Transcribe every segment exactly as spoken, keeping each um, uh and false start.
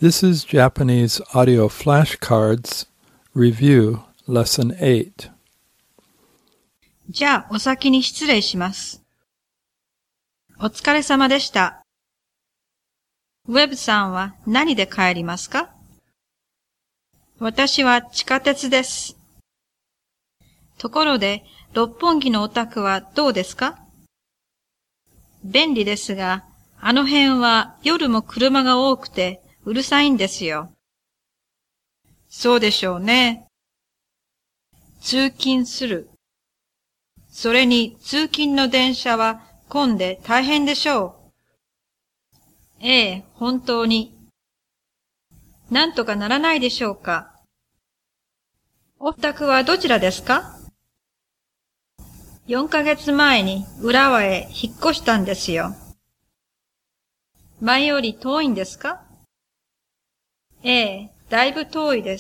This is Japanese Audio Flashcards Review Lesson eight. じゃあ、お先に失礼します。お疲れ様でした。ウェブさんは何で帰りますか？私は地下鉄です。ところで、六本木のお宅はどうですか？便利ですが、あの辺は夜も車が多くてうるさいんですよ。そうでしょうね。通勤する。それに通勤の電車は混んで大変でしょう。ええ、本当に。なんとかならないでしょうか。お宅はどちらですか？よんかげつまえに浦和へ引っ越したんですよ。前より遠いんですか？ええ、だいぶ遠いです。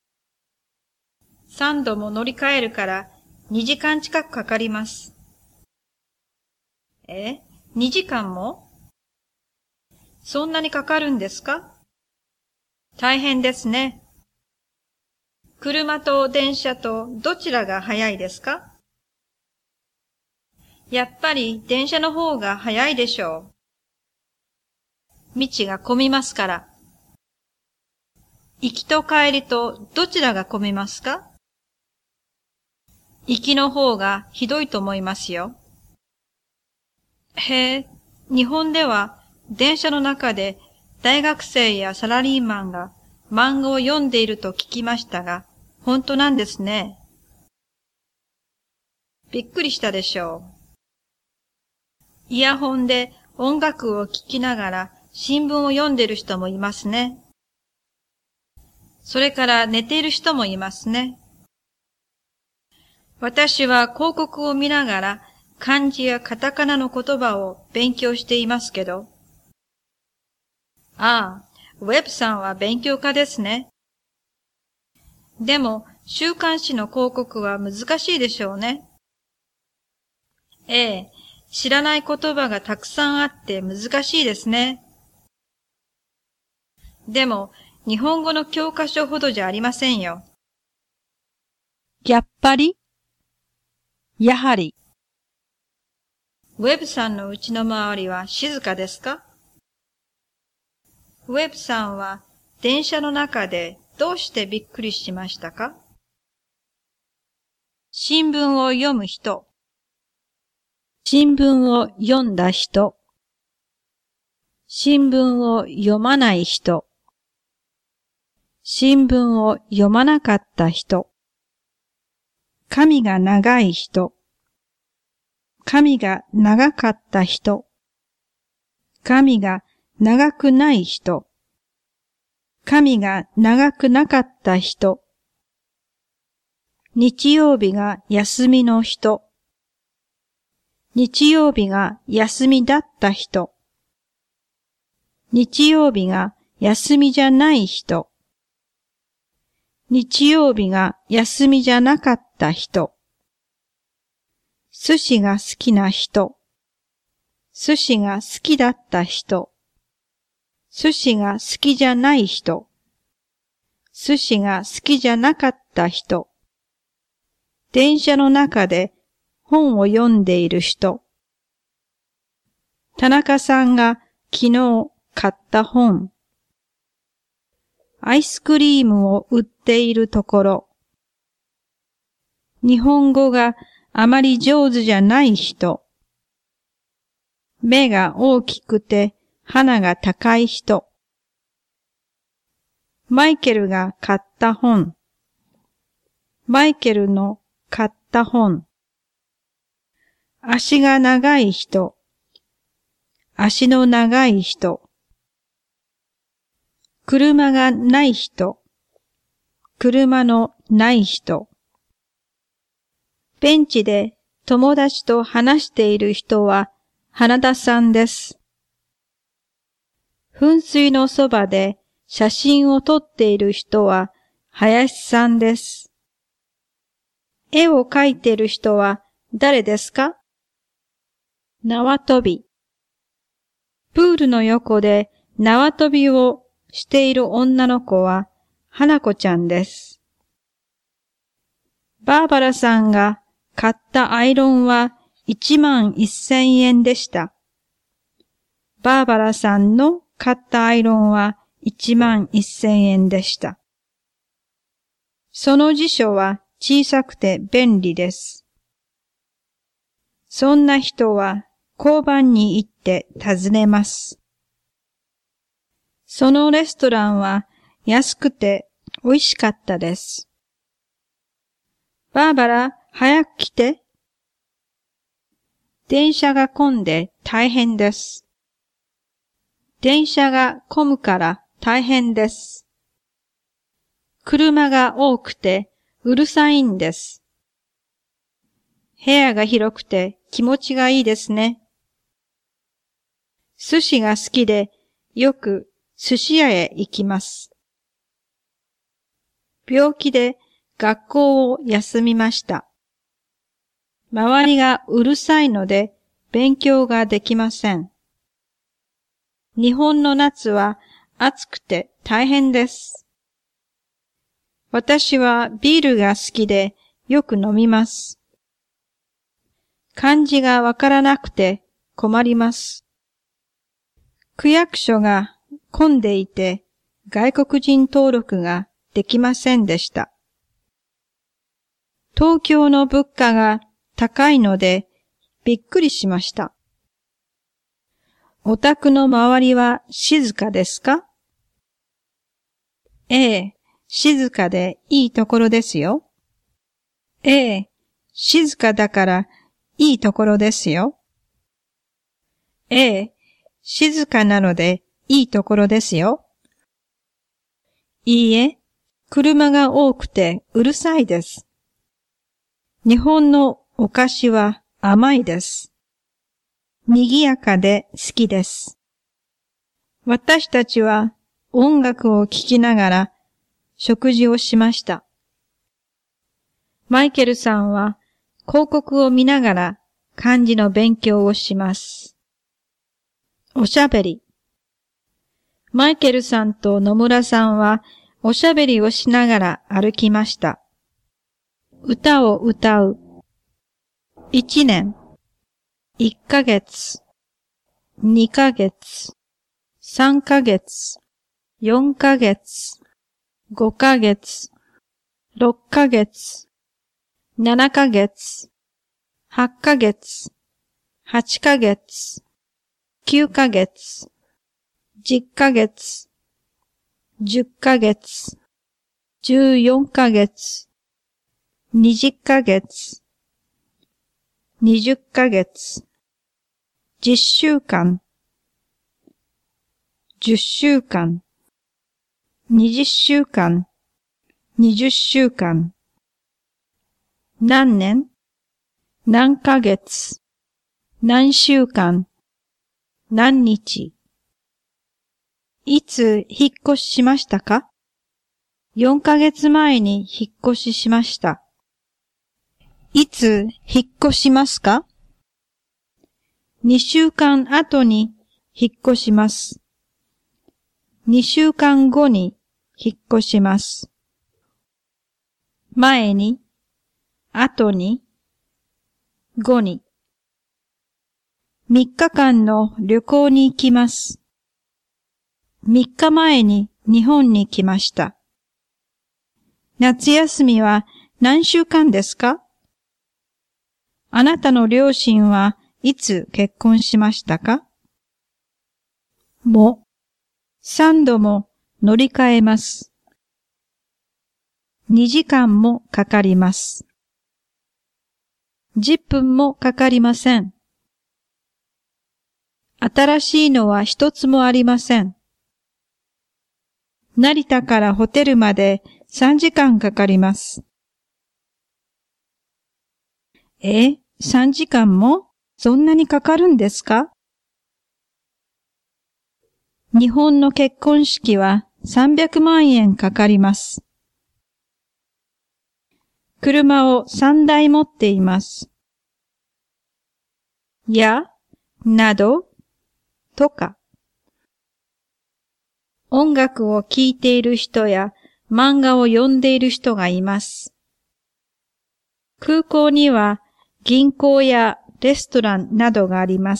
三度も乗り換えるからにじかん近くかかります。え、にじかんも？そんなにかかるんですか？大変ですね。車と電車とどちらが早いですか？やっぱり電車の方が早いでしょう。道が混みますから。行きと帰りとどちらが混みますか？行きの方がひどいと思いますよ。へえ、日本では電車の中で大学生やサラリーマンが漫画を読んでいると聞きましたが、本当なんですね。びっくりしたでしょう。イヤホンで音楽を聴きながら新聞を読んでいる人もいますね。それから寝ている人もいますね。私は広告を見ながら漢字やカタカナの言葉を勉強していますけど。ああ、ウェブさんは勉強家ですね。でも週刊誌の広告は難しいでしょうね。ええ、知らない言葉がたくさんあって難しいですね。でも日本語の教科書ほどじゃありませんよ。 やっぱり、やはり。 ウェブさんの家の周りは静かですか？ウェブさんは電車の中でどうしてびっくりしましたか？ 新聞を読む人。新聞を読んだ人。新聞を読まない人。新聞を読まなかった人。髪が長い人。髪が長かった人。髪が長くない人。髪が長くなかった人。日曜日が休みの人。日曜日が休みだった人。日曜日が休みじゃない人。日曜日が休みじゃなかった人。寿司が好きな人。寿司が好きだった人。寿司が好きじゃない人。寿司が好きじゃなかった人。電車の中で本を読んでいる人。田中さんが昨日買った本。アイスクリームを売っているところ。日本語があまり上手じゃない人。目が大きくて鼻が高い人。マイケルが買った本。マイケルの買った本。足が長い人。足の長い人。車がない人。車のない人。ベンチで友達と話している人は花田さんです。噴水のそばで写真を撮っている人は林さんです。絵を描いている人は誰ですか？縄跳び。プールの横で縄跳びをしている女の子は花子ちゃんです。バーバラさんが買ったアイロンはいちまんせんえんでした。バーバラさんの買ったアイロンはいちまんせんえんでした。その辞書は小さくて便利です。そんな人は交番に行って尋ねます。そのレストランは安くて美味しかったです。バーバラ、早く来て。電車が混んで大変です。電車が混むから大変です。車が多くてうるさいんです。部屋が広くて気持ちがいいですね。寿司が好きでよく寿司屋へ行きます。病気で学校を休みました。周りがうるさいので勉強ができません。日本の夏は暑くて大変です。私はビールが好きでよく飲みます。漢字がわからなくて困ります。区役所が混んでいて外国人登録ができませんでした。東京の物価が高いのでびっくりしました。お宅の周りは静かですか？ええ、静かでいいところですよ。ええ、静かだからいいところですよ。ええ、静かなのでいいところですよ。いいえ、車が多くてうるさいです。日本のお菓子は甘いです。賑やかで好きです。私たちは音楽を聴きながら食事をしました。マイケルさんは広告を見ながら漢字の勉強をします。おしゃべり。マイケルさんと野村さんはおしゃべりをしながら歩きました。歌を歌う。一年。一ヶ月。二ヶ月。三ヶ月。四ヶ月。五ヶ月。六ヶ月。七ヶ月。八ヶ月。八ヶ月。九ヶ月。十ヶ月。十ヶ月。十四ヶ月。二十ヶ月。二十ヶ月。十週間。十週間。二十週間。二十週間。何年？何ヶ月？何週間？何日？いつ引っ越ししましたか？四ヶ月前に引っ越ししました。いつ引っ越しますか？二週間後に引っ越します。二週間後に引っ越します。前に、後に、後に。三日間の旅行に行きます。三日前に日本に来ました。夏休みは何週間ですか？あなたの両親はいつ結婚しましたか？も、三度も乗り換えます。二時間もかかります。十分もかかりません。新しいのは一つもありません。成田からホテルまで三時間かかります。え、三時間もそんなにかかるんですか？日本の結婚式は三百万円かかります。車を三台持っています。や、など、とか。 音楽を聴いている人や漫画を読んでいる人がいます。空港には銀行やレストランなどがあります。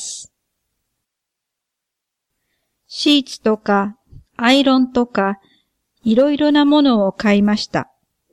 シーツとかアイロンとかいろいろなものを買いました。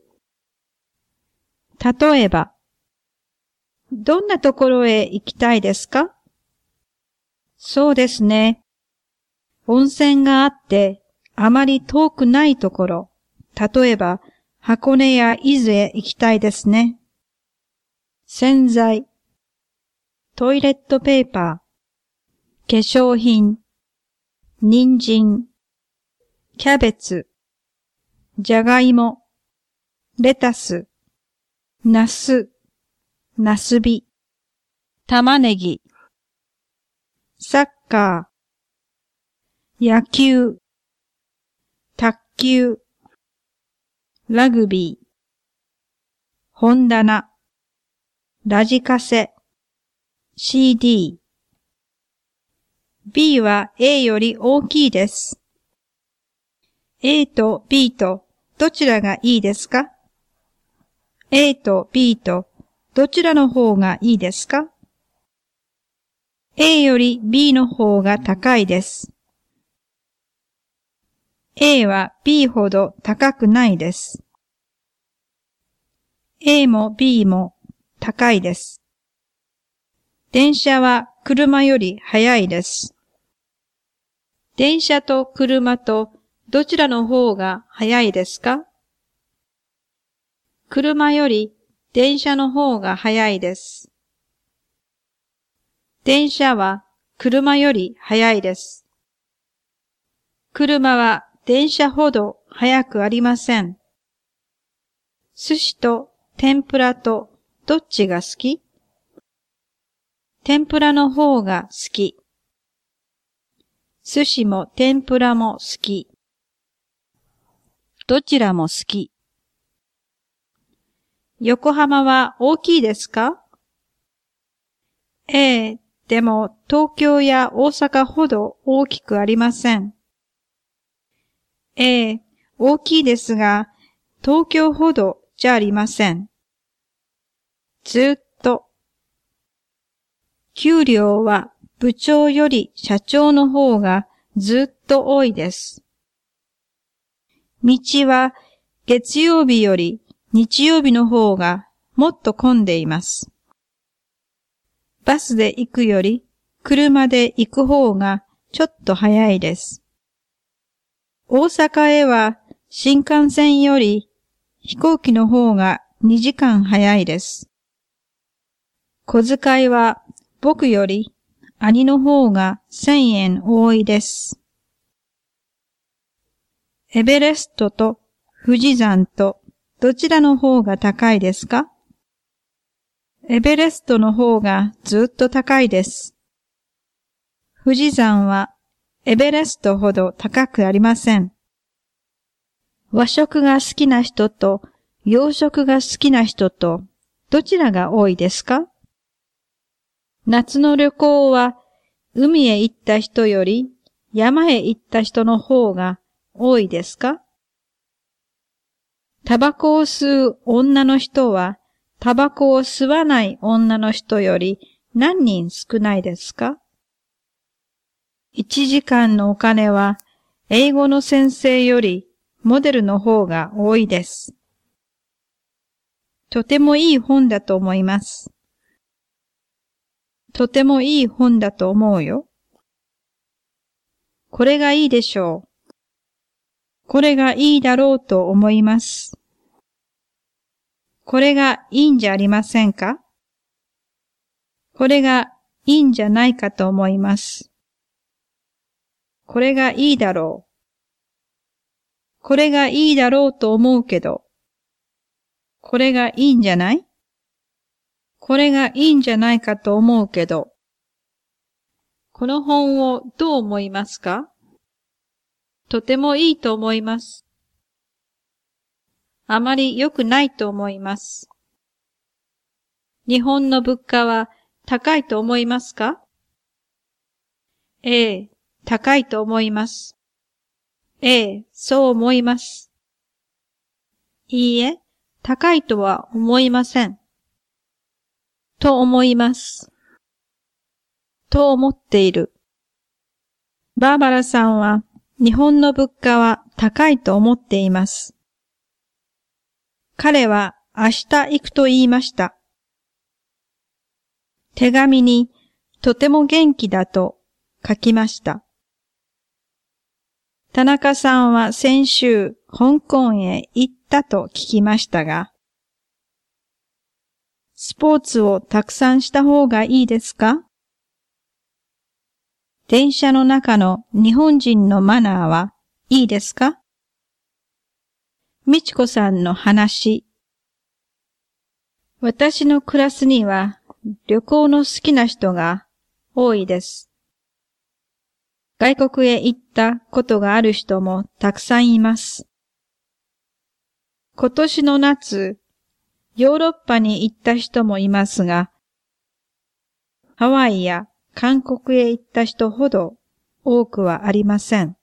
例えば、どんなところへ行きたいですか？そうですね。温泉があってあまり遠くないところ、例えば箱根や伊豆へ行きたいですね。洗剤、トイレットペーパー、化粧品、人参、キャベツ、じゃがいも、レタス、ナス、ナスビ、玉ねぎ、サッカー、野球、卓球、ラグビー、本棚、ラジカセ、シーディー。B は A より大きいです。A と B とどちらがいいですか？ A と B とどちらの方がいいですか？ A より B の方が高いです。A は B ほど高くないです。A も B も高いです。電車は車より速いです。電車と車とどちらの方が速いですか？車より電車の方が速いです。電車は車より速いです。車は電車ほど速くありません。寿司と天ぷらとどっちが好き？天ぷらの方が好き。寿司も天ぷらも好き。どちらも好き。横浜は大きいですか？ええ、でも東京や大阪ほど大きくありません。ええ、大きいですが、東京ほどじゃありません。ずっと。給料は部長より社長の方がずっと多いです。道は月曜日より日曜日の方がもっと混んでいます。バスで行くより車で行く方がちょっと早いです。大阪へは新幹線より飛行機の方がにじかん早いです。小遣いは僕より兄の方がせんえん多いです。エベレストと富士山とどちらの方が高いですか？エベレストの方がずっと高いです。富士山はエベレストほど高くありません。和食が好きな人と洋食が好きな人とどちらが多いですか？夏の旅行は海へ行った人より山へ行った人の方が多いですか？タバコを吸う女の人はタバコを吸わない女の人より何人少ないですか？いちじかんのお金は英語の先生よりモデルの方が多いです。とてもいい本だと思います。とてもいい本だと思うよ。これがいいでしょう。これがいいだろうと思います。これがいいんじゃありませんか？これがいいんじゃないかと思います。これがいいだろう。これがいいだろうと思うけど。これがいいんじゃない？これがいいんじゃないかと思うけど。この本をどう思いますか？とてもいいと思います。あまり良くないと思います。日本の物価は高いと思いますか？ええ、高いと思います。 ええ、そう思います。いいえ、高いとは思いません。と思います。と思っている。バーバラさんは日本の物価は高いと思っています。彼は明日行くと言いました。手紙にとても元気だと書きました。田中さんは先週香港へ行ったと聞きましたが、スポーツをたくさんした方がいいですか？電車の中の日本人のマナーはいいですか？みちこさんの話。私のクラスには旅行の好きな人が多いです。外国へ行ったことがある人もたくさんいます。今年の夏、ヨーロッパに行った人もいますが、ハワイや韓国へ行った人ほど多くはありません。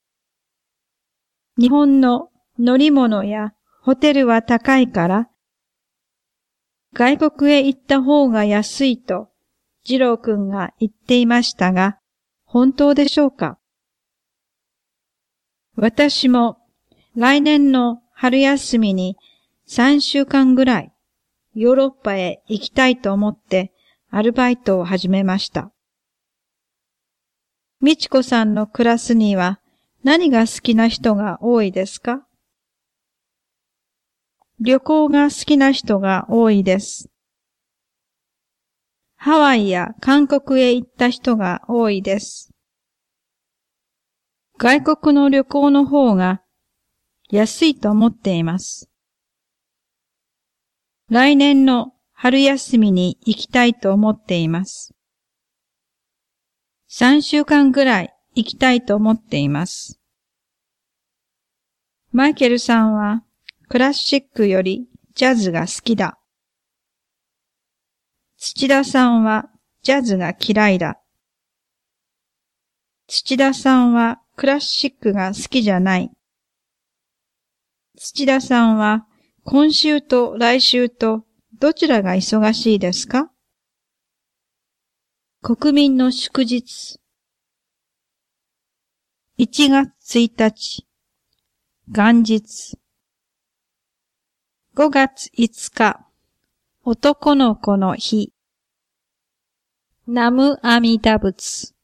日本の乗り物やホテルは高いから、外国へ行った方が安いと次郎くんが言っていましたが、本当でしょうか？私も来年の春休みにさんしゅうかんぐらいヨーロッパへ行きたいと思ってアルバイトを始めました。みちこさんのクラスには何が好きな人が多いですか？旅行が好きな人が多いです。ハワイや韓国へ行った人が多いです。外国の旅行の方が安いと思っています。来年の春休みに行きたいと思っています。さんしゅうかんぐらい行きたいと思っています。マイケルさんはクラシックよりジャズが好きだ。土田さんはジャズが嫌いだ。土田さんはクラシックが好きじゃない。土田さんは今週と来週とどちらが忙しいですか？国民の祝日。いちがつついたち、元日。ごがついつか、男の子の日。ナムアミダ仏。